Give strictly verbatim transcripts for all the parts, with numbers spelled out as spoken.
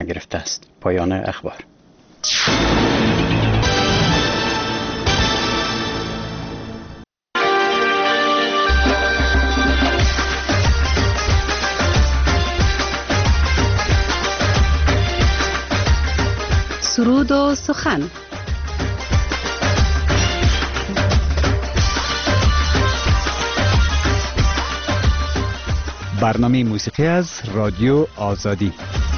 گرفته است. پایان اخبار. سرود و سخن. برنامه موسیقی از رادیو آزادی.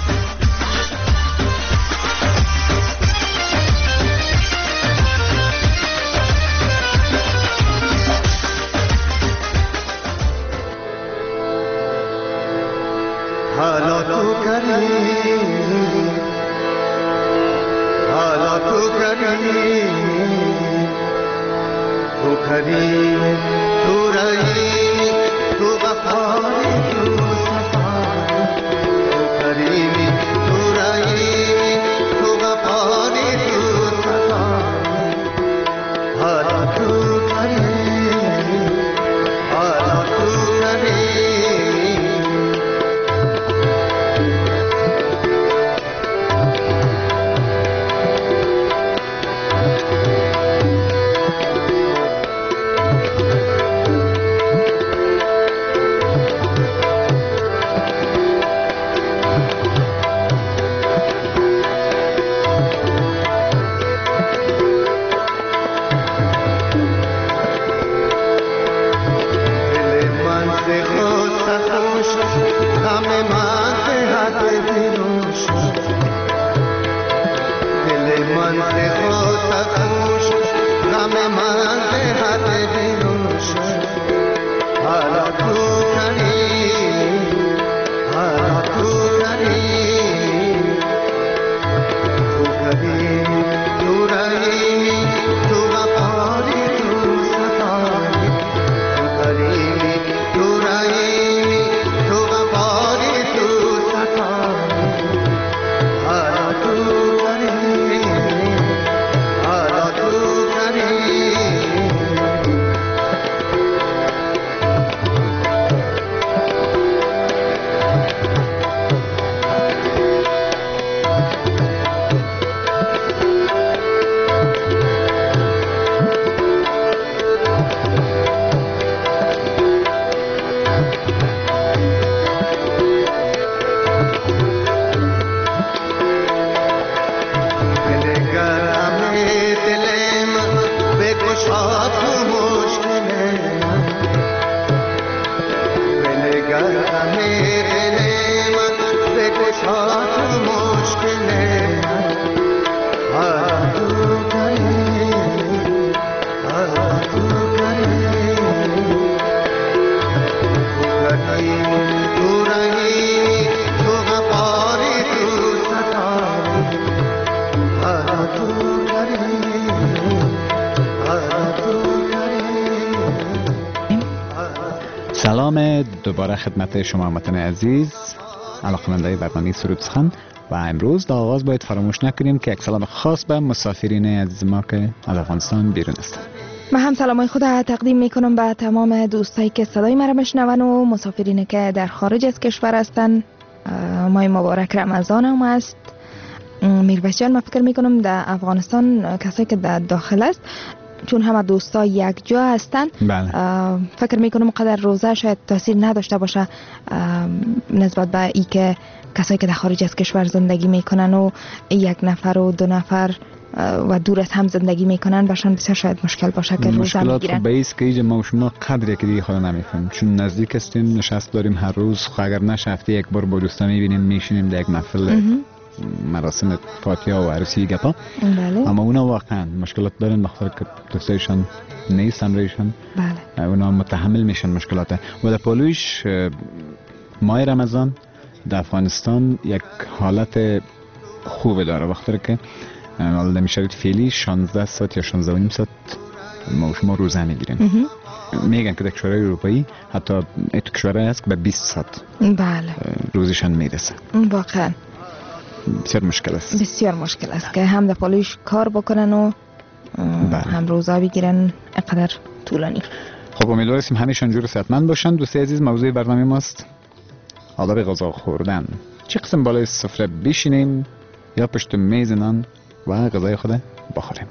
حالا تو کری حالا تو کری تو کری تو رایی تو وفایی تو صفایی تو کری تو رایی تو وفایی تو صفایی حالا تو کری حالا تو کری سلام دوباره خدمت شما هموطنان عزیز، علاقه‌مندان برنامه سرود سخن. و امروز در آغاز باید فراموش نکنیم که یک سلام خاص به مسافرین عزیز ما که از افغانستان بیرون هستند. من هم سلامای خود تقدیم میکنم به تمام دوستایی که صدای مرا میشنون و مسافرینی که در خارج از کشور هستند. ماه مبارک رمضان هم است. میربشت جان، من فکر میکنم در افغانستان کسایی که در داخل است، چون همه دوستا یک جا هستن، بله. فکر میکنم قدر روزه شاید تاثیر نداشته باشه نسبت به ای که کسایی که در خارج از کشور زندگی میکنن و یک نفر و دو نفر و دور از هم زندگی میکنن، باشن بسیار شاید مشکل باشه که روزه میگیرن. مشکلات خب بیس که ما و شما قدری که دیگه خود نمیفهمیم، چون نزدیک هستیم، نشست داریم هر روز، اگر نشه هفته یک بار با دوستا میبینیم، میشینیم در یک محفل مراسم فاتحه و عروسی گپا. بله. اما اونا واقعا مشکلات دارن، بخاطر که دوستایشان نیستن رویشان. بله. اونا متحمل میشن مشکلات. و در پالویش ماه رمضان در افغانستان یک حالت خوب داره، بخاطر که حالا میشود فعلی شانزده ساعت یا شانزده و نیم ساعت ما و شما روزه میگیریم. میگن که در کشورهای اروپایی حتی ایتو کشورهای هست که به بیست ساعت بله روزشان میرسه. واقعا بسیار مشکل است. بسیار مشکل است که هم در پالویش کار بکنن و بله. هم روزه بگیرن اینقدر طولانی. خب امیدواریم همیشه جور صحتمند باشن. دوستای عزیز، موضوع برنامه ماست آداب غذا خوردن. چه قسم بالای سفره بشینیم یا پشت میز نان و غذای خود بخوریم؟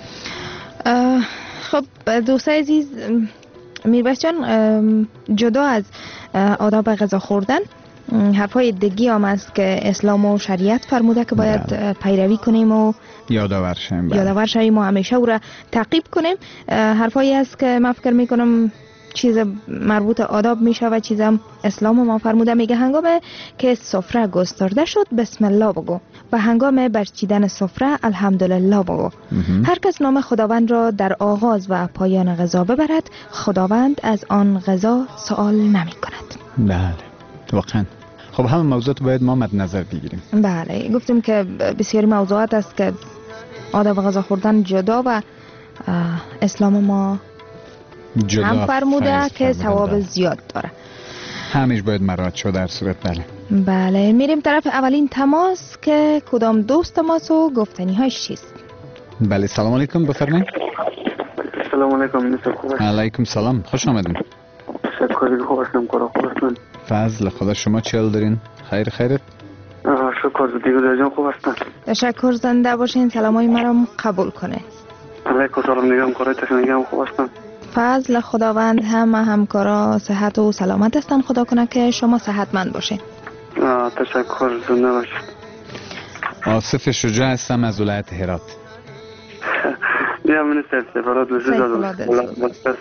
خب دوستای عزیز، میربخش جان، جدا از آداب غذا خوردن حرفای دیگی هم است که اسلام و شریعت فرموده که باید پیروی کنیم و یادآور شیم یادآور شیم و همیشه او را تعقیب کنیم. حرفایی است که من فکر میکنم چیز مربوط آداب میشه و چیزم اسلام ما فرموده. میگه هنگام که سفره گسترده شد بسم الله بگو و هنگام برچیدن سفره الحمدلله بگو. هر کس نام خداوند را در آغاز و پایان غذا ببرد خداوند از آن غذا سوال نمی کند. بله واقعا. خب همه موضوعات باید ما مد نظر بگیریم. بله گفتیم که بسیاری موضوعات است که آداب غذا خوردن جدا و اسلام ما جدا هم فرموده که ثواب ده. زیاد داره. همیشه باید مراعات شد در صورت. بله بله میریم طرف اولین تماس که کدام دوست ماست و گفتنی هاش چیست. بله سلام علیکم بفرمایید. سلام علیکم نصر خوب است. علیکم سلام خوش آمدین. شکر خوب هستم کارا خوب هستم. فضل خدا شما چیل دارین؟ خیر خیرت؟ شکر دیگه جان خوب هستم. تشکر زنده باشین. سلامای مرا قبول کنه. علیکم سلام نگم کارای تشنگم خوب هستم. فضل خداوند همه همکارا صحت و سلامت هستن. خدا کنه که شما صحتمند باشین. تشکر زنده باشین. آصف شجاع هستم از ولایت هرات. بیا من سفارت وزیر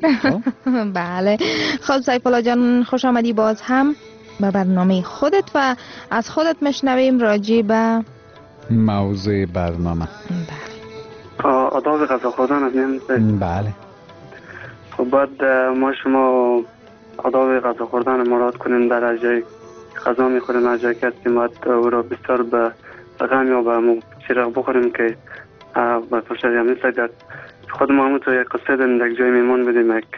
بله خب سیف الله جان خوش آمدی باز هم به برنامه خودت و از خودت مشنویم راجع به موضوع برنامه. بله آداب غذا خوردن از نیم. بله خب بعد ما شما آداب غذا خوردن مراد کنیم در جای غذا میخوریم از جای که هستیم باید او را بسیار به غم یا به چراغ بخوریم که به پشتر هم نیست. در خود ما همون تو یک قصه داریم در جای میمون بدیم یک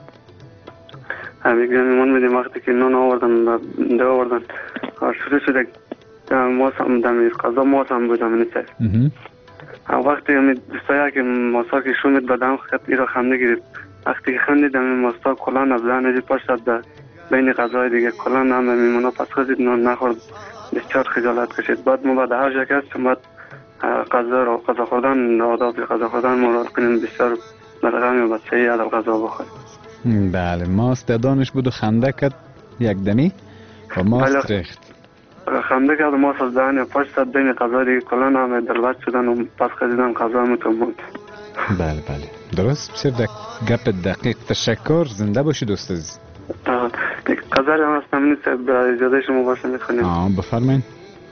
یک جای میمون بدیم وقتی که نان آوردن ده آوردن شروع شد ماس هم دمی غذا ماس هم بود هم نیست. وقتی همی دوستایی که ماسا که شومید بدم خط ای را خنده گرفت. وقتی که خندید همی ماسا کلان از دهن جی پاش شد بین غذای دیگه کلان هم میمونا پس خودید نان نخورد. بسیار خجالت کشید. بعد ما بعد هر جا که هستیم بعد غذا را غذا خوردن آداب غذا خوردن مراد کنیم بسیار برغمی و بسیاری عدب غذا بخوریم. بله ماست دانش بود و خنده کرد یک دمی و ماست ریخت. خنده کرد و ماست از دهن پاش شد بین غذا دیگه کلان هم دلبت شدن و پس خریدن غذا همتون بود. بله بله درست. بسیار دق... گپ دقیق. تشکر زنده باشی دوست عزیز. یک قذر هم هستم نیست به اجازه شما باشه میخونیم. آه بفرمایید.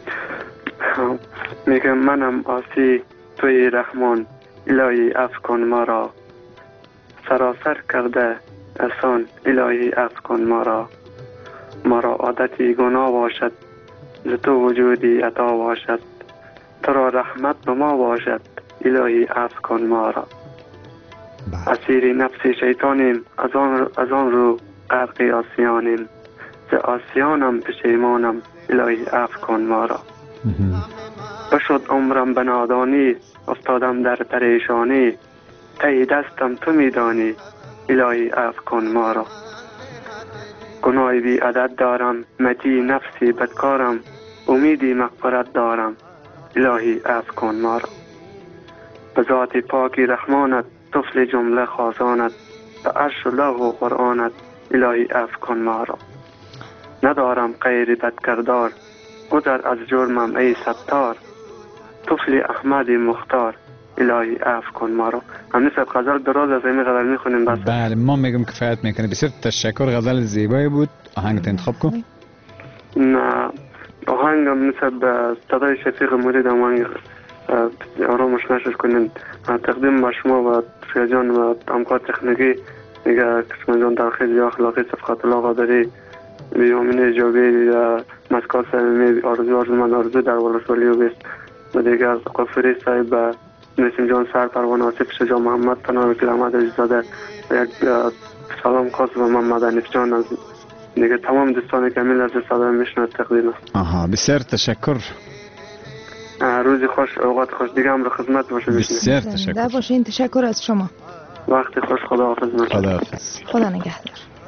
میگم منم آسی توی رحمان الهی عفو کن ما را سراسر کرده احسان الهی عفو کن ما را ما را عادتی گناه باشد ز تو وجودی عطا باشد تو را رحمت به ما باشد الهی عفو کن ما را اسیر نفس شیطانیم از آن, از آن رو غرق آسیانیم ز آسیانم پشیمانم الهی عفو کن ما را بشد عمرم به نادانی افتادم در پریشانی ته دستم تو میدانی الهی عفو کن ما را گناهی بی عدد دارم متی نفسی بدکارم امیدی مغفرت دارم الهی عفو کن ما را به ذات پاکی رحمانت طفل جمله خازانت به عرش و لوح و قرآنت الهی عفو کن ما را ندارم غیر بدکردار گذر از جرمم ای ستار طفل احمد مختار الهی عفو کن ما را. همین سب غزل دراز از این غزل میخونیم بس. بله ما میگم کفایت میکنه. بسیار تشکر. غزل زیبایی بود. آهنگت انتخاب کن. نه آهنگم مثل به صدای شفیق مرید آهنگ آرامش نشد کنین تقدیم به شما و فیا جان و همکار تکنیکی میگه کشمان جان در خیلی اخلاقی صفقات الله قادری بیامین ایجابی مسکال سمیمی آرزو آرزو من آرزو در ولسوالی و بیست و دیگر قفری صاحب نسیم جان سر پروان آصف شجا محمد پناه وکیل احمد عزیزاده و یک سلام خاص به محمد حنیف جان از دیگه تمام دوستان کمیل از صدای میشنوید تقدیم است. آها بسیار تشکر. روزی خوش اوقات خوش دیگه هم رو خدمت باشه. بسیار تشکر. زنده باشین. تشکر از شما. وقتی خوش. خدا حافظ. خدا حافظ. خدا نگهدار.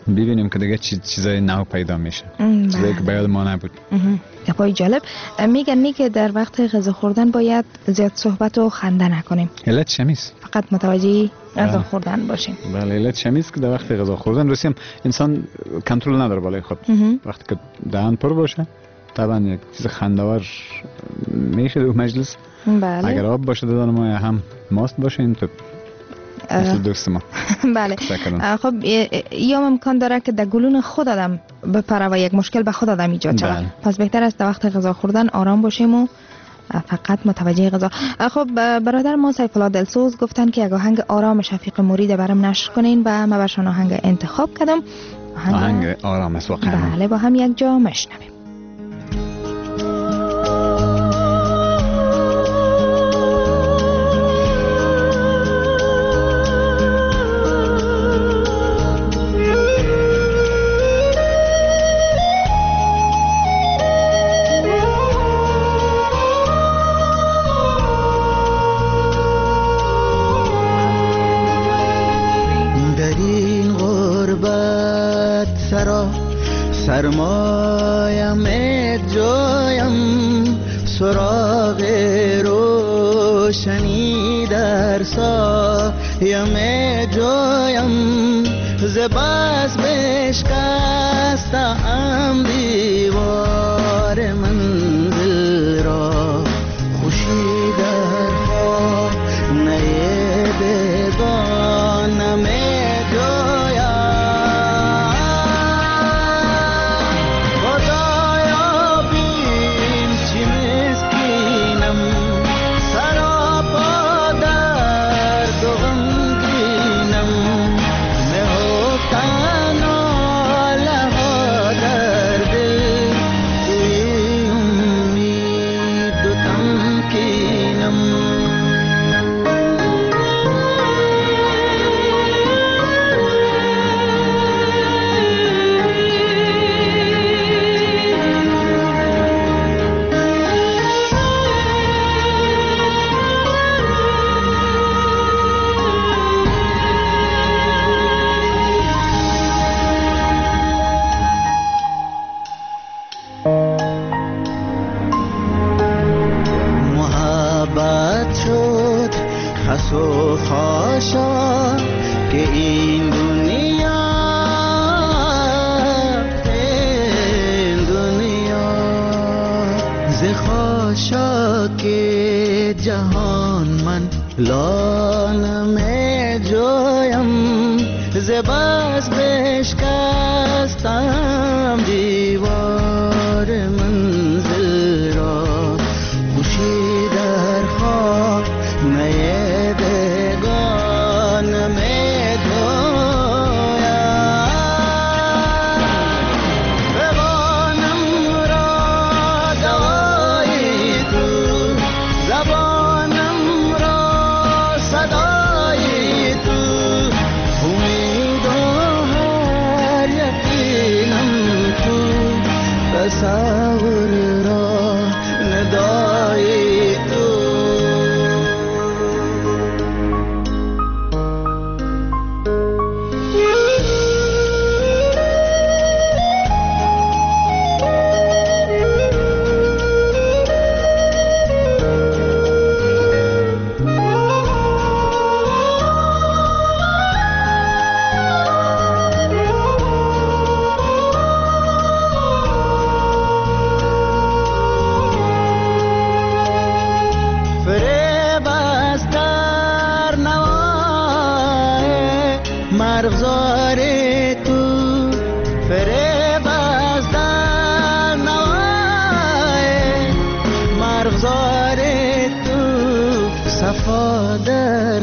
ببینیم که دیگه چیز چیزای نو پیدا میشه، چیزایی که باید ما نبود. خیلی جالب. میگن نی که در وقت غذا خوردن باید زیاد صحبت و خنده نکنیم. علت چمیست؟ فقط متوجه غذا خوردن باشیم. بله، علت چمیست که در وقت غذا خوردن رسیم انسان کنترل نداره بالای خود. وقتی که دهن پر باشه طبعا یک چیز خنده‌آور میشه در مجلس. بله. اگر آب باشه دادن ما یا هم ماست باشه این تو مثل دوست ما. بله. خب یا امکان داره که در گلون خود آدم بپره و یک مشکل به خود آدم ایجاد شود. پس بهتر است در وقت غذا خوردن آرام باشیم و فقط متوجه غذا. خب برادر ما سیف الله دلسوز گفتن که یک آهنگ آرام شفیق مرید برام نشر کنین و من برشان آهنگ انتخاب کردم. آهنگ, آهنگ آرام است واقعا. بله، با هم یک جا مشنویم. سرمایم جایم سراغ روشنی در سایم جایم ز بس بشکستم دیوار منزل را خوشی در خانه بگانم و خاشا که این دنیا این دنیا ز خاشا که جهان من لانم جویم ز بس بشکستم دیوار منزل را خوشی در خانه تصور را ندایی تو مرغزار تو فریب از در نوای مرغزار تو صفا در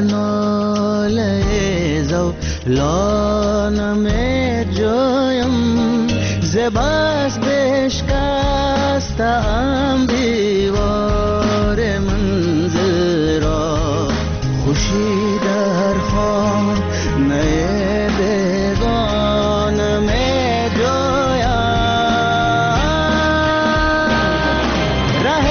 ناله زولانم جایم ز بس بشکستم دیوار منزل را خوشی در خانه بگانم جایم ره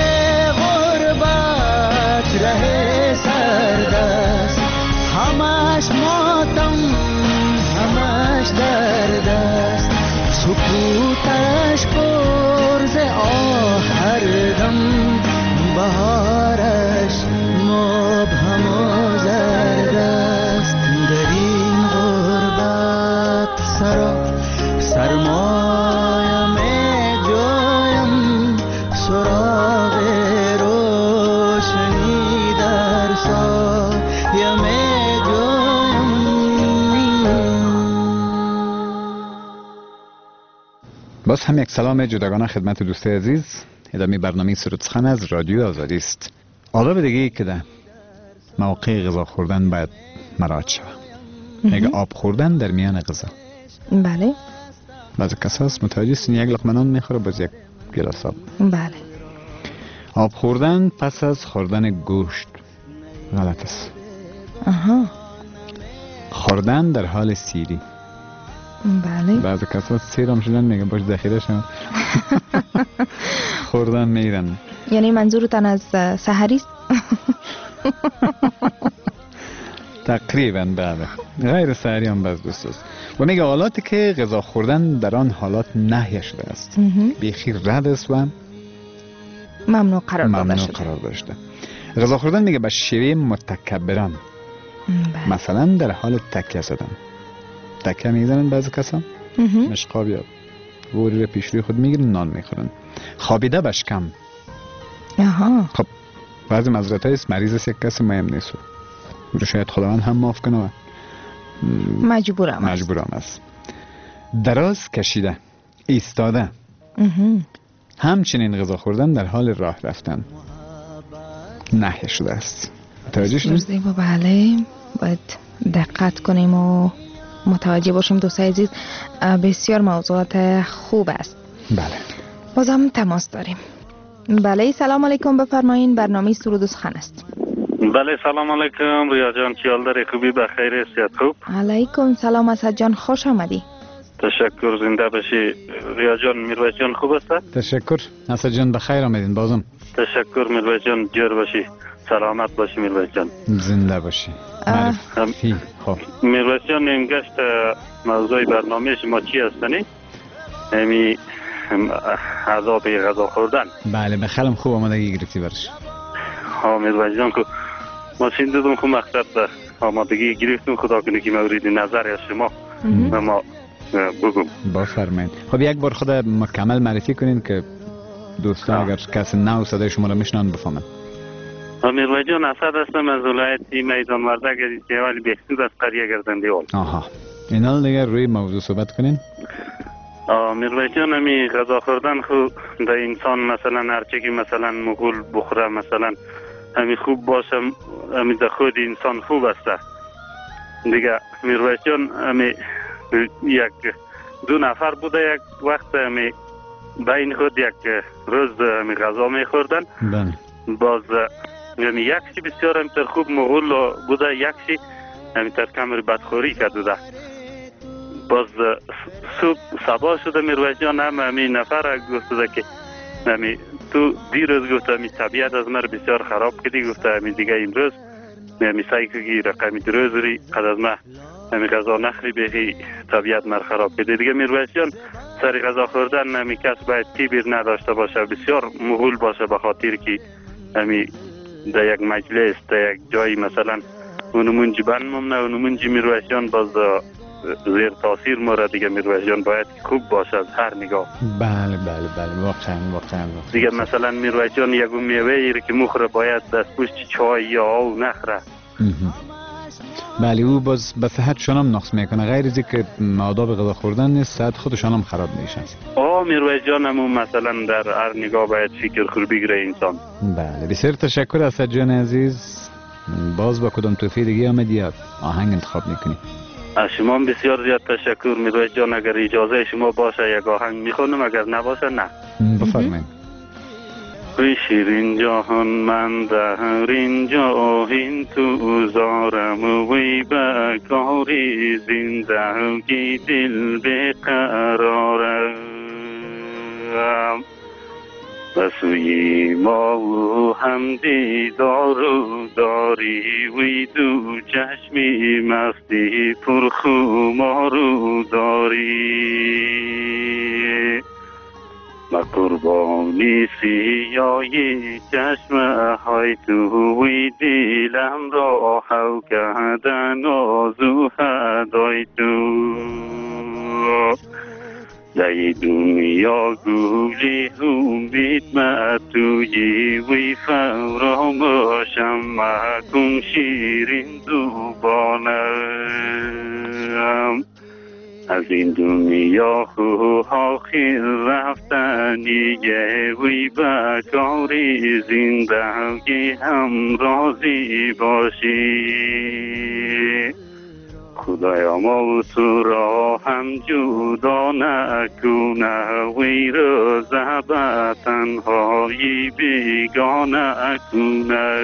غربت ره سردست همش ماتم همش در دست، سکوتش پر ز آه هر دم، بهارش مبهم و زرد است. در این غربت سرا سرمایم جایم، سراغ روشنی در سایم جایم. باز هم یک سلام جداگانه خدمت دوستای عزیز. ادامه برنامه سرود سخن از رادیو آزادی است. آداب دیگه ای که در موقع غذا خوردن باید مراعات شود. یک آب خوردن در میان غذا. بله. بعضی کسا هست متوجه است یک لقمه نان میخوره باز یک گلاس آب. بله. آب خوردن پس از خوردن گوشت غلط است. آها. خوردن در حال سیری. بله. بعضی کسا سیرم شدن میگه باش ذخیره شون. خوردن میرن. یعنی منظورتان از سحری است؟ تقریبا بله. غیر سحری هم باز دوست است. و میگه حالاتی که غذا خوردن در آن حالات نهی شده است. بیخی رد است و ممنوع قرار داده ممنوع شده. قرار داشته. غذا خوردن میگه به شیوه متکبران. بله. مثلا در حال تکیه زدن. تکیه میزنن بعضی کسا مشقاب یا گوری رو پیش روی خود میگیرن نان میخورن. خوابیده به شکم. آها. خب بعضی مزرعه هایست مریض است یک کسی مهم نیست رو شاید خداوند هم معاف کنه و مجبورم است. مجبورم است. دراز کشیده، ایستاده، همچنین غذا خوردن در حال راه رفتن نهی شده است. متوجه شدید؟ بله. باید دقت کنیم و متوجه باشیم دوستای عزیز. بسیار موضوعات خوب است. بله. بازم تماس داریم. بله سلام علیکم، بفرمایین. برنامه سرود و سخن است. بله سلام علیکم ریا جان، چیال داری؟ خوبی؟ بخیر؟ صحت خوب؟ علیکم سلام اسد جان، خوش آمدی. تشکر، زنده باشی. ریا جان میرویس جان خوب است؟ تشکر اسد جان، بخیر آمدین. بازم تشکر میرویس جان، جور باشی، سلامت باشی میرویس جان، زنده باشی. معرفی. خب میرویس جان این گشت موضوع برنامه شما چی هستنی؟ امی عذاب غذا خوردن. بله به خیلی خوب آمادگی گرفتی برش. ها میرویس جان که ما شنیدم که مقصد آمادگی گرفتم، خدا کنه که مورد نظر از شما و ما بگم. بفرمایید. خب یک بار خود مکمل معرفی کنین که دوستان اگر کسی نو صدای شما رو میشنن بفهمن. میرویس جان اسد هستم از ولایت میدان وردک از استیوال بهسود از قریه گردندیال. آها اینا دیگه روی موضوع صحبت کنین. میرویس جان امی غذا خوردن خو در انسان مثلا هرچی که مثلا مغول بخوره مثلا امی خوب باشه، امی در خود انسان خوب است دیگه. میرویس جان امی یک دو نفر بوده یک وقت امی بین خود یک روز امی غذا میخوردن. بله. باز امی یکشی بسیار امی تر خوب مغول بوده، یکشی امی تر کمر بدخوری کرده. باز صبح سبا شده میرویس جان هم امی نفر گفته که امی تو دیروز گفته امی طبیعت از مر بسیار خراب کردی، گفته امی دیگه امروز امی سعی کنی رقمی دروزری قد از ما امی غذا نخری بهی طبیعت مر خراب کردی دیگه. میرویس جان سر غذا خوردن امی کس باید کبیر نداشته باشه، بسیار مغول باشه، به خاطر که امی در یک مجلس در یک جایی مثلا اونمون جبن ممنه اونمون جی میرویس جان باز زیر تاثیر مورد دیگه. میرویس جان باید خوب باشه از هر نگاه. بله بله بله واقعا واقعا دیگه مثلا میرویس جان یک میوه ای که مخوره باید دست پشت چای یا آو نخره. بله او باز به صحت شانم نقص میکنه، غیر از که آداب غذا خوردن نیست صحت خودشان هم خراب میشه. آه میرویس جان هم مثلا در هر نگاه باید فکر خور بگیره انسان. بله بسیار تشکر اسد جان عزیز. باز با کدام توفیق دیگه آمدی یا آهنگ انتخاب میکنی؟ از شما بسیار زیاد تشکر میرویس جان. اگر اجازه شما باشه یک آهنگ میخونم، اگر نباشه نه. بفرمایید. وی شیرین جهان من در اینجا این تو زارم وی بکاری زندگی دل بقرارم. بسوی ما و هم دیدار و داری وی دو چشمی مستی پرخمارو داری ما قربانی سیایی چشم های تو وی دیلم را حو کردن آزو هدای تو در دنیا گولی امید ما توی وی فراموشم مکن شیرین زبانم از این دنیا خواه خیر رفتنی وی بکاری زندگی هم راضی باشی خدایا ما تو را هم جدا نکنه وی را زبا تنهایی بیگانه کنه.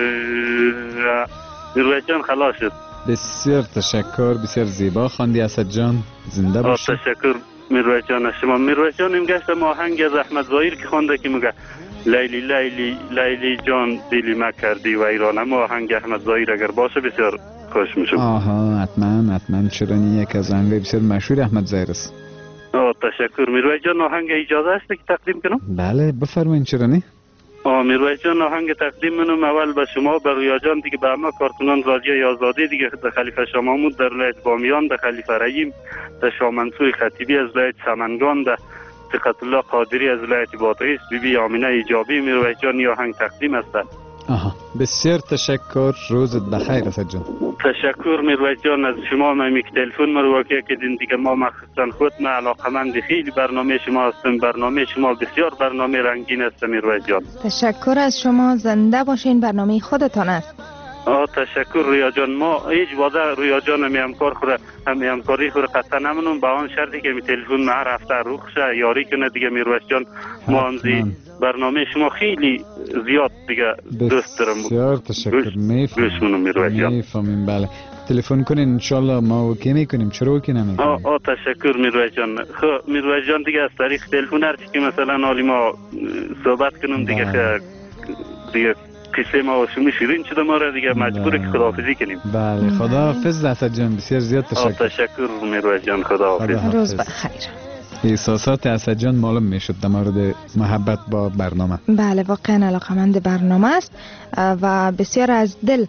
میرویس جان خلاص شد. بسیار تشکر، بسیار زیبا خواندی اسد جان، زنده باشی. تشکر میرویس جان از شما. میرویس جان این گشت ما آهنگ از احمد ظاهر که خوانده که میگه لیلی لیلی لیلی جان دلی ما کردی و ایران. ما آهنگ احمد ظاهر اگر باشه بسیار خوش میشم. آها حتما حتما، چرا نی، یک از آهنگای بسیار مشهور احمد ظاهر است. آه تشکر میرویس جان. آهنگ اجازه است که تقدیم کنم؟ بله بفرمایید، چرا نی. آه میرویس جان آهنگ تقدیم منم اول به شما، به رویا جان دیگه، به همه کارکنان رادیوی آزادی دیگه، در خلیفه شاه محمود در ولایت بامیان، در خلیفه رحیم، در شاه منصور خطیبی از ولایت سمنگان، در ثقت الله قادری از ولایت بادغیس، بی بی آمینه ایجابی. میرویس جان این آهنگ تقدیم است. آها بسیار تشکر، روزت بخیر اسد جان. تشکر میرویس جان از شما. من یک تلفن مرا واقع کردین دیگه، ما مخصوصا خود من علاقمند خیلی برنامه شما هستم. برنامه شما بسیار برنامه رنگین است میرویس جان. تشکر از شما، زنده باشین، برنامه خودتان است. آه تشکر رویا جان. ما هیچ واده رویا جان همی همکار خوره همی همکاری خوره قطعا نمونم، با آن شرطی که می تلفن ما هر هفته روخ شه یاری کنه دیگه میرویس جان. ما همزی برنامه شما خیلی زیاد دیگه دوست دارم. بسیار تشکر، میفهمم میرویس جان. میفهمیم بله. تلفن کنین انشالله ما اوکی میکنیم، چرا اوکی نمیکنیم؟ آه آه تشکر میرویس جان. خب میرویس جان دیگه از طریق تلفن هر چی که مثلا حالی ما صحبت کنم دیگه که دیگه قصه ما و شما شیرین شده ما را دیگه مجبوره که خداحافظی کنیم. بله خداحافظ اسد جان، بسیار زیاد تشکر. تشکر میرویس جان، خداحافظ. روز بخیر. احساسات اسد جان معلوم میشد در مورد محبت با برنامه. بله واقعا علاقمند برنامه است و بسیار از دل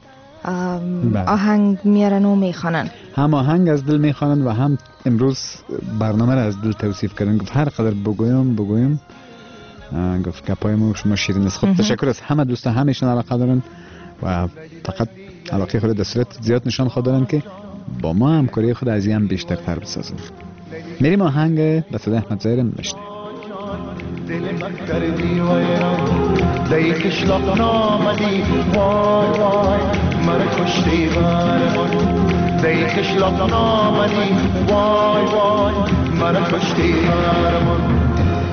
آهنگ میارن و میخوانن. هم آهنگ از دل میخوانن و هم امروز برنامه را از دل توصیف کردن. گفت هر قدر بگویم بگویم گفت گپای ما شما شیرین است. خب تشکر از همه دوستان، همشون علاقه دارن و فقط علاقه خود در صورت زیاد نشان خود دارن که با ما همکاری خود از این بیشتر تر بسازن. میریم آهنگ به صدای احمد ظاهر میشنیم. دل من کردی و ایران دی کشلاق نامدی وای وای مرا کشتی برمان دی کشلاق نامدی وای وای مرا کشتی برمان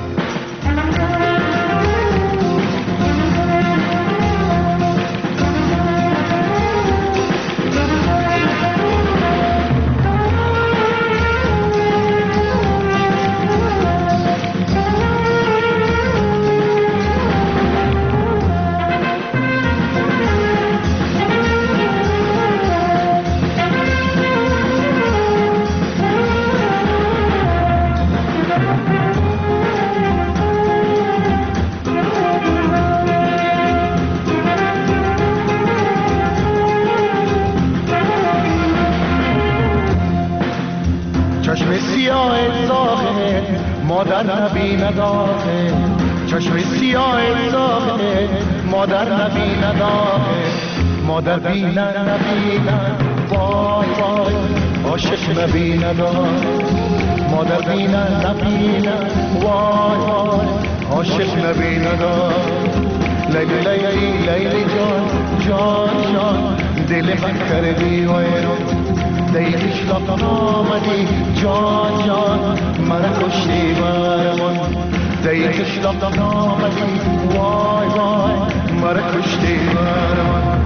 مادر نبیند آخه چشم سیاه زاهه مادر نبیند آخه مادر بیند نبیند وای وای عاشق نبیند آخه مادر بیند نبیند وای وای عاشق نبیند آخه لیلی لیلی لیلی جان جان جان دل من کردی و ایران دی کشلاق آمدی جان جان مرا کشتی برمان دی کشلاق آمدی وای وای مرا کشتی برمان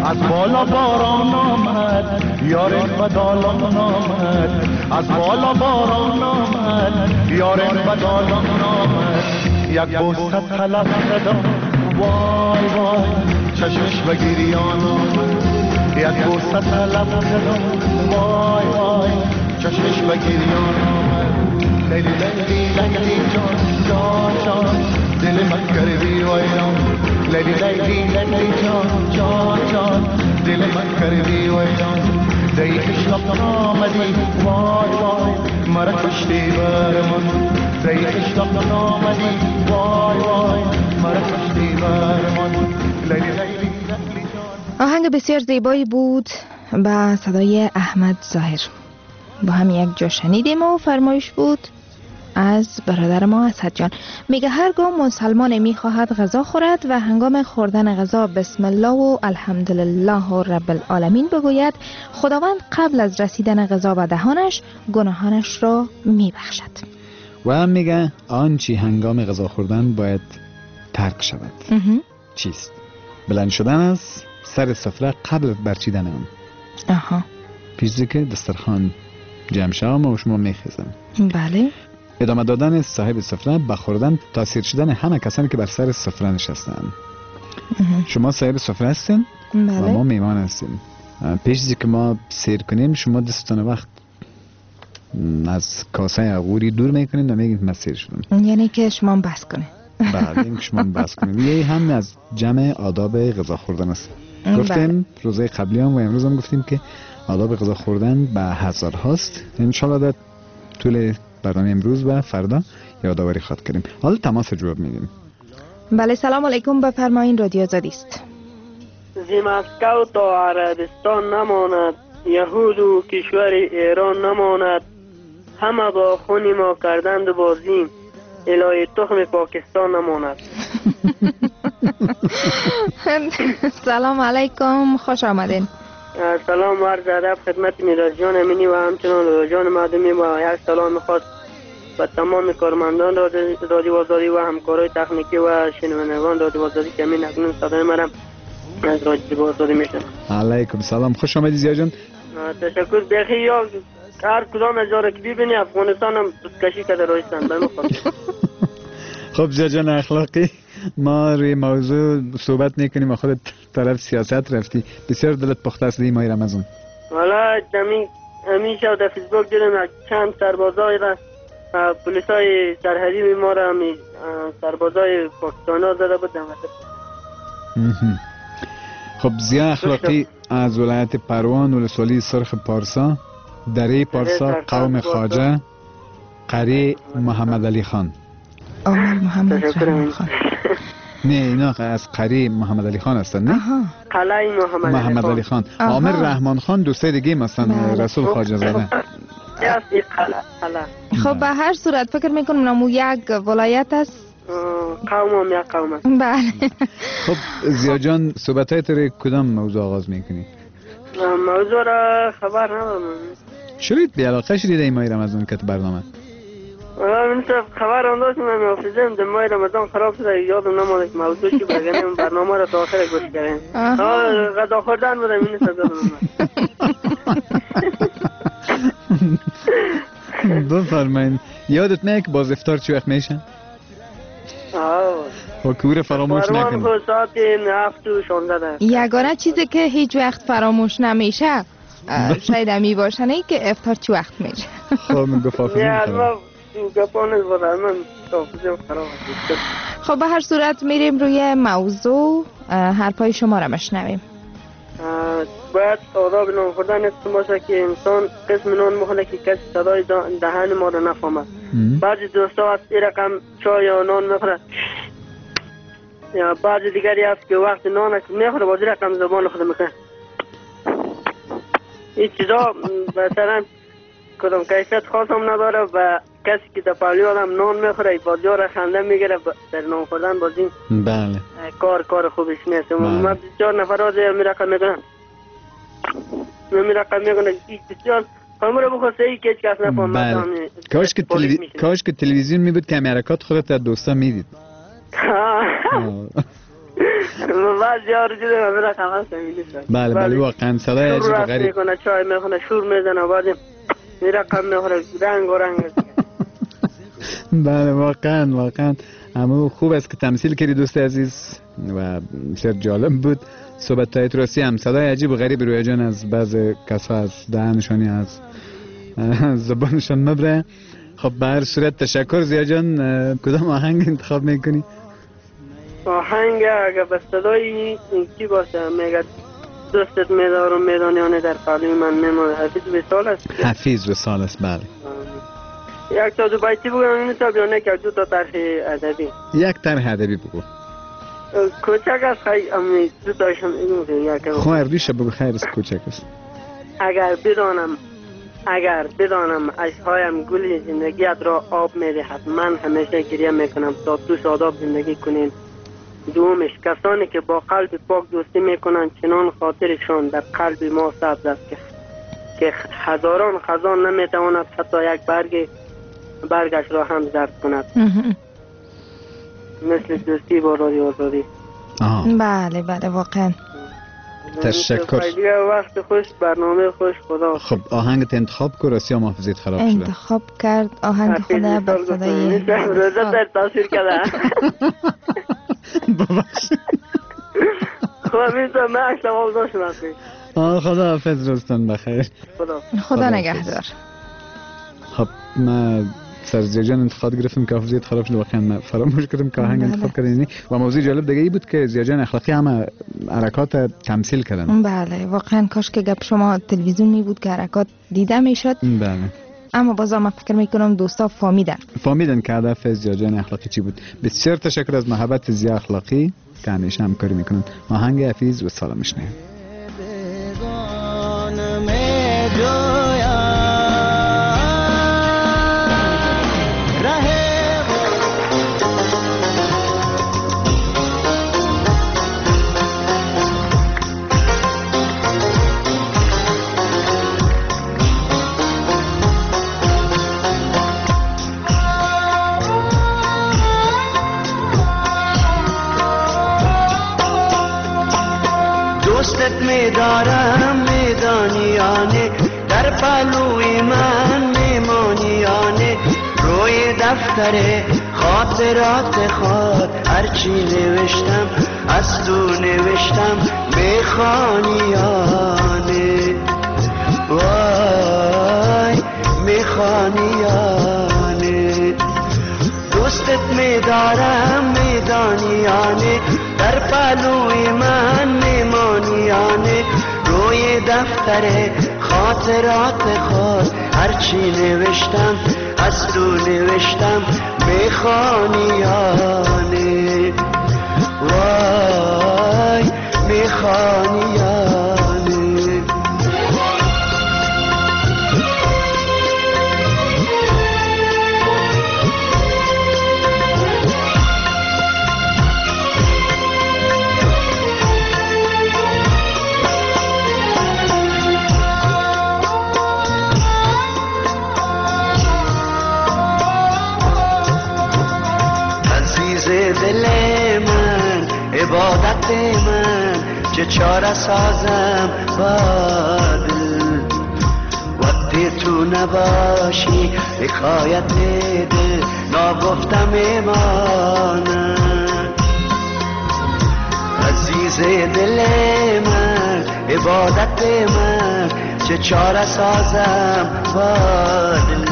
از بالا باران آمد یار بدالان آمد از بالا باران آمد یار بدالان آمد یک بوسه طلب کردم وای وای چشمش به گریان آمد یک بوسه طلب کردم وای وای چشمش به گریان آمد لیلی لیلی لیلی جان جان جان دل من کردی ویران لیلی لیلی لیلی جان جان جان دل من کردی ویران دی کشلق آمدی وای وای مرا کشتی برمان دی کشلق آمدی وای وای مرا کشتی برمان لیلی لیلی لیلی جان. آهنگ بسیار زیبایی بود با صدای احمد ظاهر. با هم یک جا شنیدیم و فرمایش بود از برادر ما اسد جان. میگه هرگاه مسلمان میخواهد غذا خورد و هنگام خوردن غذا بسم الله و الحمدلله و رب العالمین بگوید، خداوند قبل از رسیدن غذا به دهانش گناهانش را میبخشد. و هم میگه آنچه هنگام غذا خوردن باید ترک شود. چیست؟ بلند شدن از سر سفره قبل از برچیدن آن. آها. پیشی که دسترخوان جمع شوم و شما میخیزم. بله. ادامه دادن صاحب سفره به خوردن تاثیر شدن همه کسانی که بر سر سفره نشستن. شما صاحب سفره هستین؟ بله. و ما میمان هستیم. پیش از که ما سیر کنیم شما دستان وقت از کاسه عقوری دور میکنین و میگین ما سیر شدم. یعنی که شما بس کنین. بله این که شما بس کنین. یه هم از جمع آداب غذا خوردن است. گفتیم روزه قبلی هم و امروز هم گفتیم که آداب غذا خوردن به هزار هاست. انشالله در طول برنامه امروز و فردا یادآوری خواهد کردیم. حالا تماس جواب میدیم. بله سلام علیکم، بفرمایید. رادیو آزادی است. زی مسکو تا عربستان نماند، یهود و کشور ایران نماند، همه با خونی ما کردند بازیم، الهی تخم پاکستان نماند. سلام علیکم، خوش آمدین. سلام و عرض ادب خدمت میراز جان امینی و همچنان رضا جان مردمی و یک سلام میخواست به تمام کارمندان رادیو آزادی و همکارای تکنیکی و شنوندگان رادیو آزادی که همین اکنون صدای منم از رادیو آزادی میشنم. علیکم سلام، خوش آمدید زیا جان. تشکر. بخی یا هر کدام از جاره که ببینی افغانستان هم دستکشی کرده رایستان بمخواد. خب زیا جان اخلاقی، ما روی موضوع صحبت میکنیم و خودت طرف سیاست رفتی. بسیار دلت پخته است دی ماه رمضان. والا همین همین شب در فیسبوک دیدم چند سربازای را پلیسای سرحدی ما را همین سربازای پاکستانی زده بودن. خب زیا اخلاقی از ولایت پروان ولسوالی سرخ پارسا، دره پارسا، قوم خواجه، قریه محمد علی خان. آمر محمد علی خان. نه اینا از قریه محمد علی خان هستن نه؟ قلعه محمد, محمد علی خان. عامر رحمان خان دوسته دیگه هستن رسول خواجه زاده. خب به هر صورت فکر میکنم نمو یک ولایت است. قوم هم یک قوم است. بله. خب زیا جان صحبت های تو کدام موضوع آغاز میکنی؟ موضوع را خبر ندارم. شروع بی علاقه شدید این ماه رمضان که برنامه؟ من صرف خبر انداز من میافزم در ماه رمضان خراب شده، یادم نمانده که موضوع چی بگم. برنامه را تا آخر گوش کردیم. غذا خوردن بودم این سزا بفرمایید. یادت نه که باز افطار چی وقت میشه؟ آه کوره فراموش نکنید. فرمان ساعت هفت و شانزده. یگانه چیزی که هیچ وقت فراموش نمیشه شاید می باشه نه که افطار چی وقت میشه. خب من گفافزیم خراب. گپانه بودم من گفافزیم خراب. خب به هر صورت میریم روی موضوع، حرفای شما را مشنویم. باید آداب نان خوردن است باشه که انسان قسم نان مخوره که کسی صدای دهن ما را نفهمد. بعضی دوستا از این رقم چای یا نان میخوره، یا بعضی دیگری هست که وقت نان میخوره باز این رقم زبان خود میکنه. این چیزا مثلا کدام کیفیت خاص هم نداره و کسی که در پهلوی آدم نان میخوره باز جا خنده میگیره در نان خوردن باز این بله کار کار خوبش نیست. من بسیار نفرات می رقم میکنم می رقم میکنم بسیار همون بخواسته ای که هیچ کس نفهمد. کاش که تلویزیون کاش که تلویزیون میبود که حرکات خودت در دوستا میدید. بعض یار جوری من رقم هست می‌نویسه. بله بله واقعا صدای عجیب و غریب میکنه، چای میخونه، شور میزنه، بعد این رقم میخوره رنگ و رنگ. بله واقعا واقعا اما خوب است که تمثیل کردی دوست عزیز و بسیار جالب بود صحبت هایت. راستی هم صدای عجیب و غریب رویا جان از بعض کسا از دهنشانی از زبانشان مبره. خب به هر صورت تشکر زیا جان. کدام آهنگ انتخاب میکنی؟ آهنگ اگه به صدای کی باشه میگه دوستت میدارم میدانیانه در قلب من میمانه. حفیظ وصال است. حفیظ وصال است بله. یک تا دو بیتی بگم این تا بیانه که دو تا طرح ادبی. یک طرح ادبی بگو. کوچک است خیلی امی دو تاشم اینو یک. خو اردیشه بگو خیر است کوچک است. اگر بدانم اگر بدانم اشک‌هایم گل زندگیت را آب می‌دهد، من همیشه گریه میکنم تا تو شاداب زندگی کنین. دومش کسانی که با قلب پاک دوستی میکنند چنان خاطرشان در قلب ما سبز است که که هزاران خزان نمیتواند حتی یک برگ برگش را هم زرد کند. مثل دوستی با رادی آزادی. بله بله واقعا تشکر. خیلی وقت خوش، برنامه خوش، خدا. خب آهنگت انتخاب کن راستی یا محافظت خراب شده؟ انتخاب کرد آهنگ خدا به صدای روزه در تاثیر کرده. ببخشید خب میتونم من اکتمال داشتم هستی. آه خدا حافظ روزتان بخیر. خدا خدا نگهدار. خب من سرزیا جان انتخاب گرفتم که حافظیت خراب شده، واقعا من فراموش کردم که آهنگ انتخاب کردنی. و موضوع جالب دیگه ای بود که زیا جان اخلاقی همه حرکات تمثیل کردن. بله واقعا کاش که گپ شما تلویزیونی بود که حرکات دیده میشد. بله اما بازم من فکر میکنم دوستا فهمیدن فهمیدن که هدف زیا جان اخلاقی چی بود. بسیار تشکر از محبت زیا اخلاقی که همیشه همکاری میکنن. آهنگ حفیظ وصال میشنیم. دوستت میدارم میدانیانه، در پهلوی من میمانیانه، روی دفتر خاطرات خود هرچی نوشتم از تو نوشتم میخوانیانه، وای میخوانیانه. دوستت میدارم میدانیانه، در پهلوی من میمانیانه، روی دفتر خاطرات خود هرچی نوشتم از تو نوشتم میخوانیانه، وای میخوانیانه. دل من عبادت من چه چاره سازم با دل، وقتی تو نباشی حکایت دل ناگفتم ایمانم. عزیز دل من عبادت من چه چاره سازم با دل،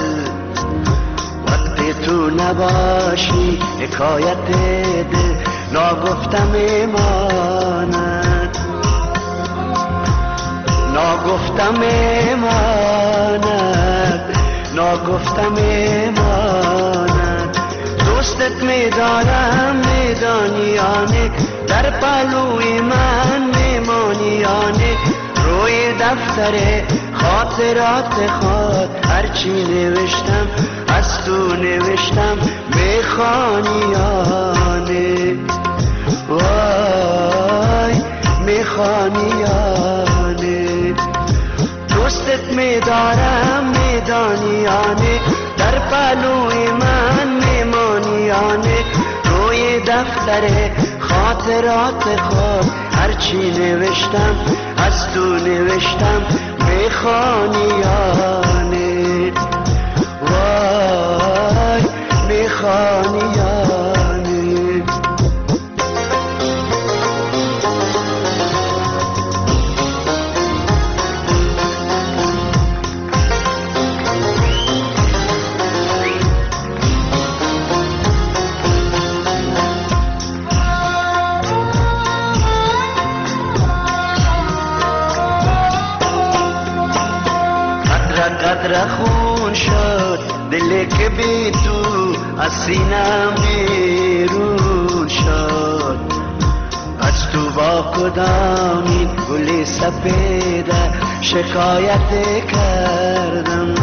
تو نباشی حکایت دل ناگفتم ایمانت، ناگفتم ایمانت، ناگفتم ایمانت. دوستت میدارم میدانیانه، در پهلوی من میمانیانه، روی دفتر خاطرات خود هرچی نوشتم از تو نوشتم میخوانیانه، وای میخوانیانه. دوستت میدارم میدانیانه، در پهلوی من میمانیانه، روی دفتر خاطرات خود هرچی نوشتم از تو نوشتم میخوانی یا نه وای میخوانی یا نه قدر خون شد دلی که بی تو از سینم بیرون شد از تو با کدامی گلی سپیده شکایت کردم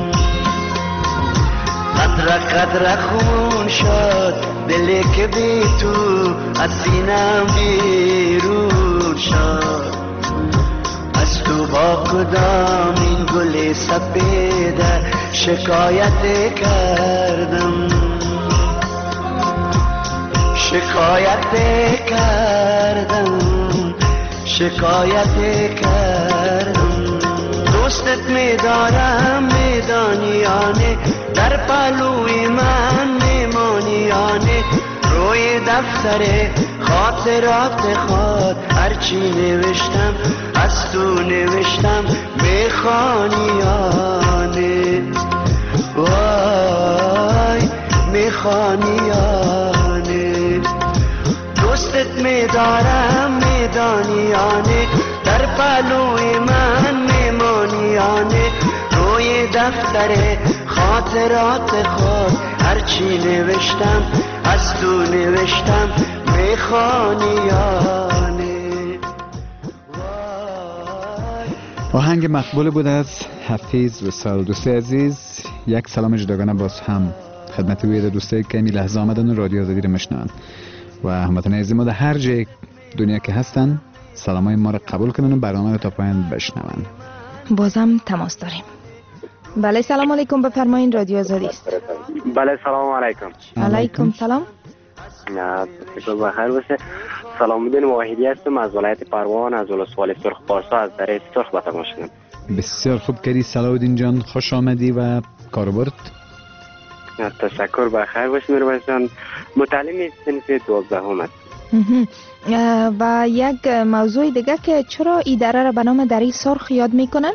قدر قدر خون شد دلی که بی تو از سینم بیرون شد از تو با کدام این گل سپیده شکایت کردم شکایت کردم شکایت کردم دوستت میدارم میدانیانه در پلوی من میمانیانه روی دفتر خاطرات خود هرچی نوشتم از تو نوشتم میخوانیانه وای میخوانیانه دوستت میدارم میدانیانه در پلوی من میمانیانه روی دفتر خاطرات خود هرچی نوشتم از تو نوشتم میخوانیانه آهنگ مقبول بود از حفیظ وصال. دوستای عزیز یک سلام جداگانه باز هم خدمت وید دوستایی که این لحظه آمدن و رادیو آزادی رو میشنون و هموطنان عزیز ما در هر جای دنیا که هستن سلامای ما رو قبول کنن و برنامه رو تا پایان بشنون. بازم تماس داریم. بله سلام علیکم بفرمایید رادیو آزادی است. بله سلام علیکم. علیکم سلام. شکر بخیر باشه. سلام الدین واحدی هستم از ولایت پروان از ولسوالی سرخ پارسا از دره سرخ به تماس شدم. بسیار خوب کردی صلاح‌الدین جان، خوش آمدی و کاربرد. تشکر بخیر باشه میرویس جان. متعلم صنف دوازدهم هستم. و یک موضوع دیگه که چرا این دره را به نام دره سرخ یاد میکنن؟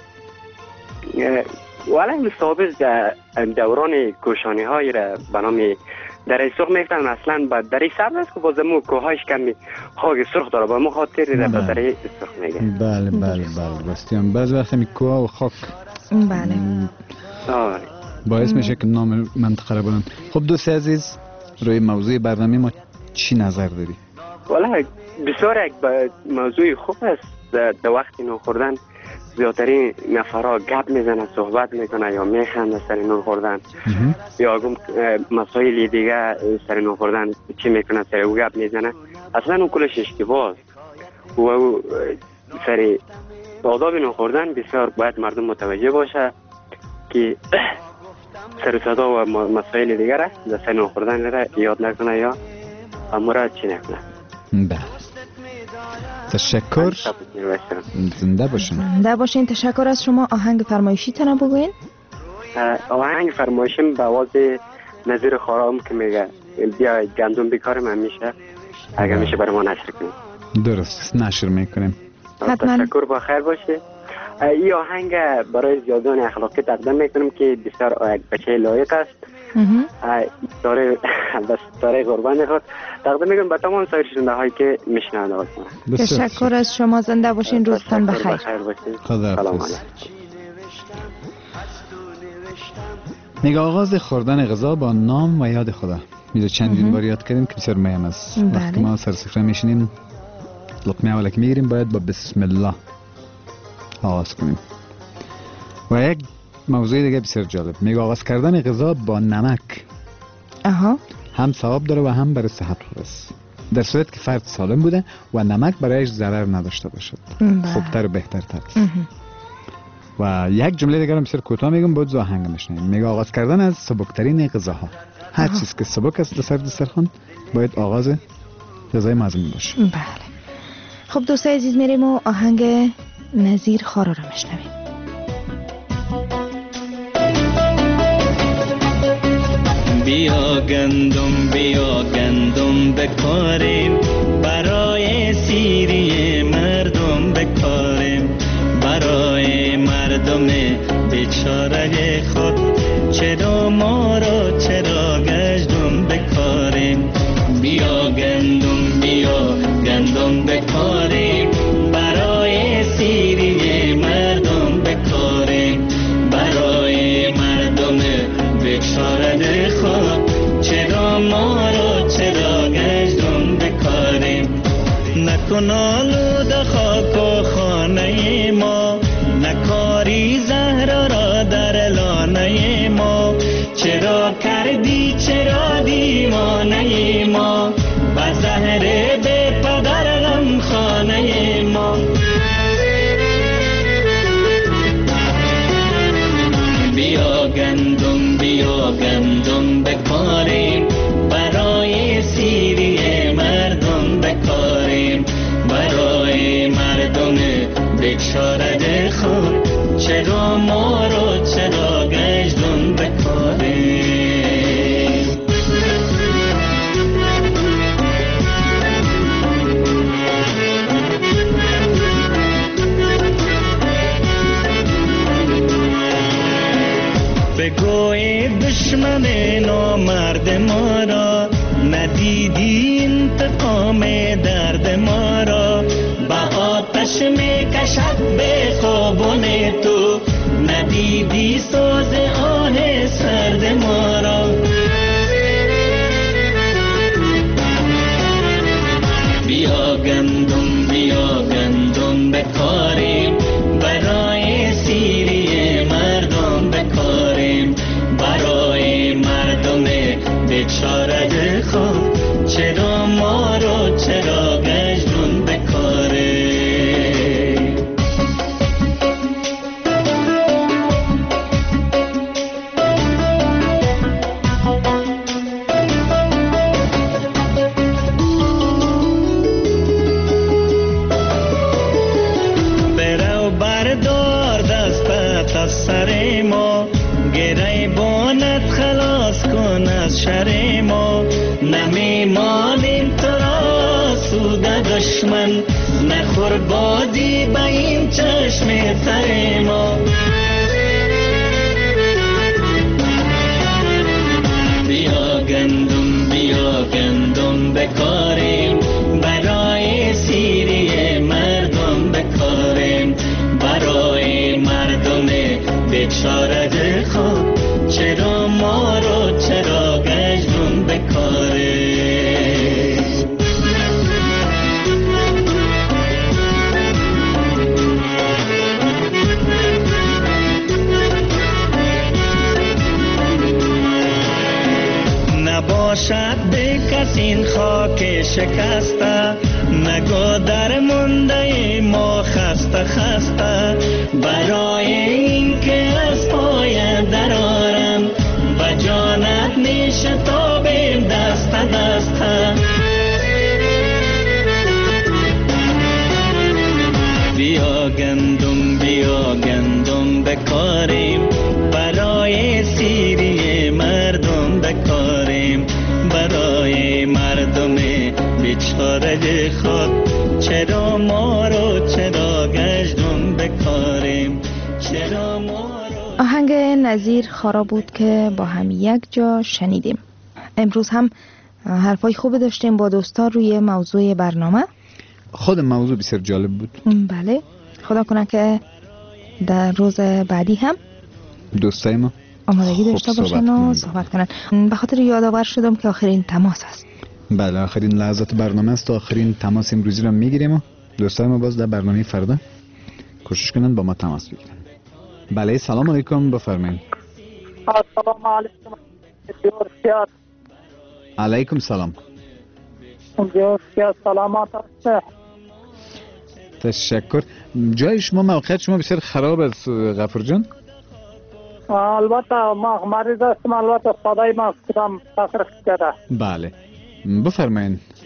ولی سابق دوران کوشانی های را به نام دره سرخ میفتن اصلا با دره سبز است که بازمو کوهایش کمی خاک سرخ داره با مخاطر را به دره سرخ میگن. بله بله بله بستیان بعض وقت می کوه و خاک بله آه. باعث میشه که نام منطقه را بلند. خب دوست عزیز روی موضوع برنامه ما چی نظر داری؟ والا بسیار یک موضوع خوب است. در وقت نون خوردن زیادترین نفرها گپ میزنن صحبت میکنن یا میخندن سر نون خوردن یا اگم مسائل دیگه سر نون خوردن چی میکنن سر او گپ میزنن اصلا اون کلش اشتباه و او سر آداب نون خوردن بسیار باید مردم متوجه باشه که سر صدا و مسائل دیگه را در سر نون خوردن را یاد نکنه یا امورا چی نکنه. بله تشکر. زنده باشین. زنده باشین. تشکر از شما. آهنگ فرمایشی تنه بگوین. آهنگ فرمایشیم به آواز نظیر خارام که میگه بیا گندم بیکار من میشه اگر میشه برای ما نشر کنیم. درست نشر میکنیم. تشکر با خیر باشه. این آهنگ برای زیادان اخلاقی تقدیم میکنم که بسیار بچه لایق است. داره داره قربان خود تقدیم میکنم به تمام سایر شنونده هایی که میشنوند آواز ما. تشکر از شما. زنده باشین. روزتان بخیر. خدا حافظ. میگه آغاز خوردن غذا با نام و یاد خدا. میگه چندین بار یاد کردیم که بسیار مهم است. وقتی ما سر سفره میشینیم لقمه اولی که میگیریم باید با بسم الله آغاز کنیم. و یک موضوع دیگه بسیار جالب میگه آغاز کردن غذا با نمک اها هم ثواب داره و هم برای صحت خوب است در صورت که فرد سالم بوده و نمک برایش ضرر نداشته باشد. خوبتر و بهترتر است. و یک جمله دیگه هم بسیار کوتاه میگم بود آهنگ میشنویم. میگه آغاز کردن از سبکترین غذاها. هر چیز که سبک است در سر دسترخوان باید آغاز رضای معظمی باشه. بله. خب دوستای عزیز میریم و آهنگ نظیر خارا رو میشنویم. بیا گندم بیا گندم بکاریم، برای سیری مردم بکاریم، برای مردم بیچاره خود، چرا ما را چرا گشتم بکاریم. بیا گندم بیا گندم بکاریم، برای سیری مردم بکاریم، برای مردم بیچاره خود، چرا ما را چرا گشتم بکاریم. نکن آلوده خاک و خانه ما، نکاری زهر را در لانه ما، چرا کردی چرا دیوانه ما، با زهر بی پدر غم خانه ما. بیا گندم بیا گندم بکاریم، برای سیری مردم بکاریم، برای مردم بیچاره خود، چرا ما رو چرا گشتم بکاریم. بگوی دشمن نامرد ما را، ندیدی انتقام درد ما را، با آتش می کشد به خوابون تو، ندیدی سوز آه سرد ما را. بیا گندم بیا گندم بکاریم، برای سیری مردم بکاریم، برای مردم بیچاره خود، چرا ما رو چرا گشتم بکاریم. برو بردار دستت از سر ما، گره بانت خلاص کن از شر ما، نمیمانیم تو را سود دشمن، نخور بادی به این چشم تر ما. بیا گندم بیا گندم بکاریم، برای سیری مردم بکاریم، برای مردم بیچاره خود، چرا ما رو چرا گشتم بکاریم. نباشد به کس این خاک شکسته، نگو در مونده ما خسته خسته، برای این که از پای درارم، و جانت نیشتابیم دست دست. بیا گندم بیا گندم بکاریم، برای سیری مردم بکاریم، برای مردم بیچاره خود، چرا ما رو چرا گشتم بکاریم، چرا ما رو. آهنگ نظیر خارا بود که با هم یک جا شنیدیم. امروز هم حرفای خوب داشتیم با دوستا روی موضوع برنامه. خود موضوع بسیار جالب بود. بله، خدا کنه که در روز بعدی هم دوستای ما آمادگی داشته باشن و صحبت کنن. به خاطر یادآور شدم که آخرین تماس است. بله، آخرین لحظات برنامه است. آخرین تماس امروزی رو میگیریم و دوستای ما باز در برنامه فردا کوشش کنن با ما تماس بگیرن. بله، سلام علیکم، بفرمایید. سلام علیکم. جورسیات. علیکم سلام. جورسیات سلامت است. تشکر. جای شما موقعیت شما بسیار خراب است غفور جان. البته ما مریض هستم، البته صدای ما کدام تخریب کرده. بله بفرمایید.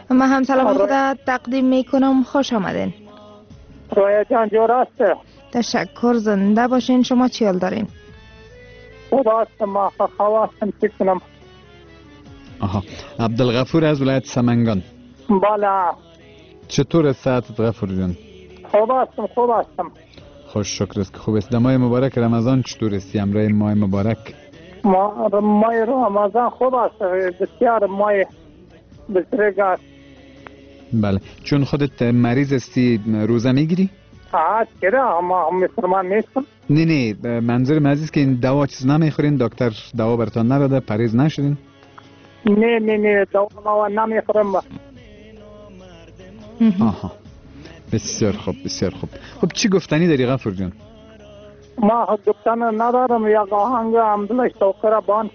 من هم سلام خود تقدیم میکنم. خوش آمدین. رویا جان جور است؟ تشکر، زنده باشین. شما چی حال دارین؟ خدا است، ما خواستم چی کنم. آها، عبدالغفور از ولایت سمنگان. بله. چطور است صحتت غفور جان؟ خوب هستم، خوب هستم. خوش شکر است که خوب است. ماه مبارک رمضان چطور است؟ امروز ماه مبارک. ما ماه رمضان خوب است، بسیار ماه بزرگ است. بله، چون خودت مریض هستی روزه میگیری؟ آه چرا؟ ما مسلمان نیستم. نه نه، منظور من است که این دوا چیز نمیخورین؟ دکتر دوا براتون نداده؟ پرهیز نشدین؟ نه نه نه، دوا ما نمیخورم. آها، بسیار خوب بسیار خوب. خب چی گفتنی داری غفور جان؟ ما گفتن ندارم. یک آهنگ حمدالله شوقی را بان.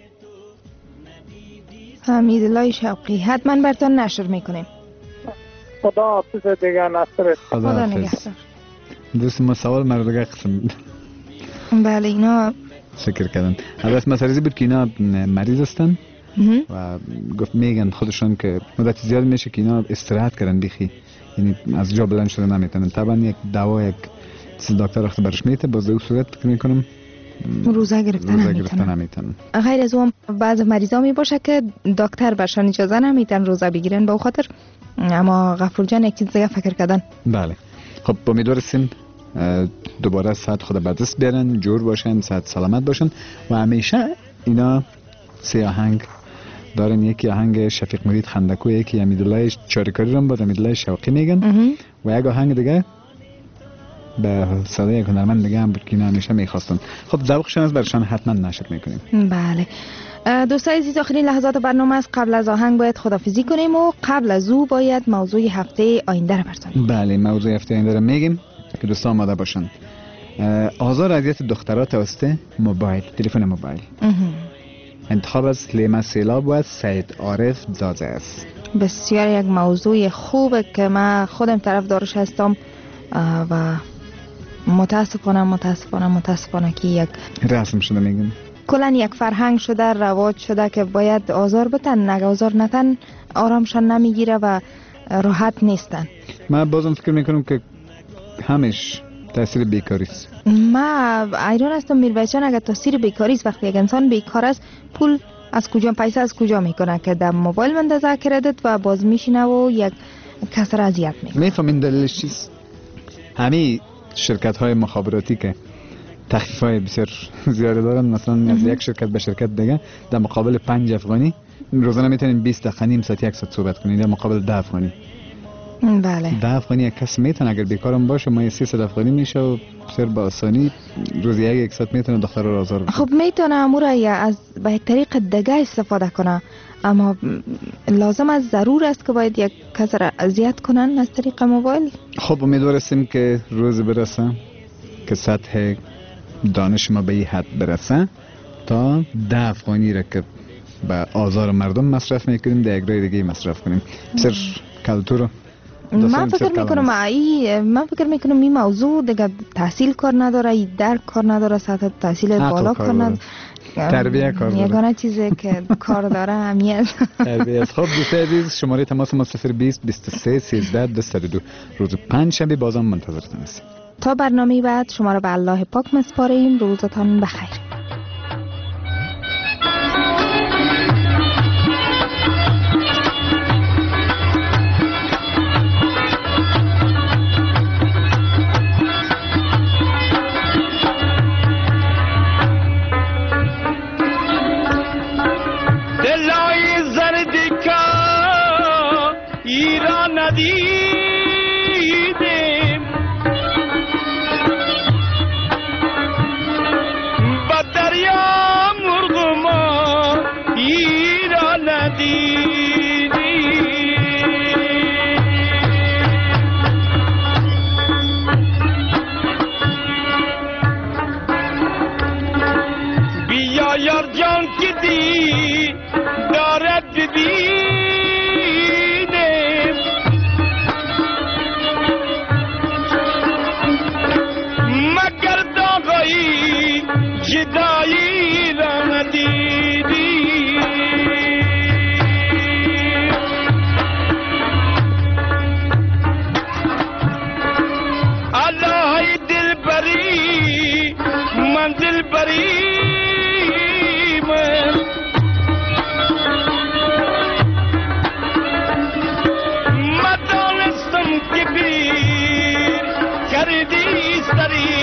حمیدالله شوقی حتما براتون نشر میکنیم. خدا حافظ دیگه نصرت. خدا نگهدار. دوست ما سوال مرد قسم. بله اینا شکر کردن. حضرت مسئله بود که اینا مریض هستن و گفت میگن خودشون که مدت زیاد میشه که اینا استراحت کردن بخی، یعنی از جا بلند شده نمیتونن. طبعا یک دوا یک چیز دکتر وقت برش میته، باز دو صورت فکر میکنم روزه گرفتن روزه گرفتن نمیتونن. غیر از اون بعض مریضا می باشه که دکتر برشان اجازه نمیتن روزه بگیرن به خاطر. اما غفور جان یک چیز دیگه فکر کردن. بله خب امیدواریم دوباره صحت خود به دست بیارن، جور باشن، صحت سلامت باشن و همیشه اینا سه آهنگ دارن. یکی آهنگ شفیق مرید خندکو، یکی حمیدالله چاریکاری رو با حمیدالله شوقی میگن و یک آهنگ دیگه به صدای یک هنرمند دیگه هم بود که اینا همیشه میخواستن. خب ذوقشون از برشان حتما نشر میکنیم. بله دوستای عزیز، آخرین لحظات برنامه است. قبل از آهنگ باید خدافظی کنیم و قبل از او باید موضوع هفته آینده رو برسانیم. بله موضوع هفته آینده رو میگیم که دوستان آماده باشن. آزار اذیت دخترات توسط موبایل، تلفن موبایل. انتخاب از لیما سیلاب و سید عارف زاده است. بسیار یک موضوع خوبه که من خودم طرفدارش هستم و متاسفانه متاسفانه متاسفانه که یک رسم شده میگن کلن یک فرهنگ شده، رواج شده که باید آزار بتن، نگه آزار نتن آرامشان نمیگیره و راحت نیستن. من بازم فکر میکنم که همش تاثیر بیکاری است. ما ایران هستم میربچان، اگر تاثیر بیکاری است وقتی یک انسان بیکار است پول از کجا، پیسه از کجا میکنه که در موبایل مندازه کردیت و باز میشینه و یک کسر اذیت میکنه. میفهمین دلیلش چیست؟ همین شرکت های مخابراتی که تخفیف های بسیار زیاده دارن، مثلا از یک شرکت به شرکت دیگه در مقابل پنج افغانی روزانه میتونین بیست دقیقه نیم ساعت یک ساعت صحبت کنین، در مقابل ده افغانی. بله ده افغانی یک کس میتونه اگر بیکارم باشه ما سیصد افغانی میشه و بسیار با آسانی روزی یک یک ساعت میتونه دختر رو آزار بده. خب میتونه امور از به یک طریق دیگه استفاده کنه، اما لازم است ضرور است که باید یک کس را اذیت کنن از طریق موبایل. خب امیدواریم که روز برسه که سطح دانش ما به این حد برسه تا ده افغانی را که به آزار مردم مصرف میکنیم در یک رای دیگه مصرف کنیم. بسیار کلتور من فکر میکنم ای من فکر میکنم این موضوع دیگه تحصیل کار نداره، ای درک کار نداره، سطح تحصیل بالا کار نداره، تربیه کار داره. یگانه چیزی که کار داره همیه تربیه است. خب دوستای عزیز، شماره تماس ما صفر بیست بیست و سه سیزده دویست و دو. روز پنج شنبه بازم منتظرتون هستیم. تا برنامه بعد شما را به الله پاک مسپاریم. روزتان بخیر. کریم من دانستم که بیر کردی سری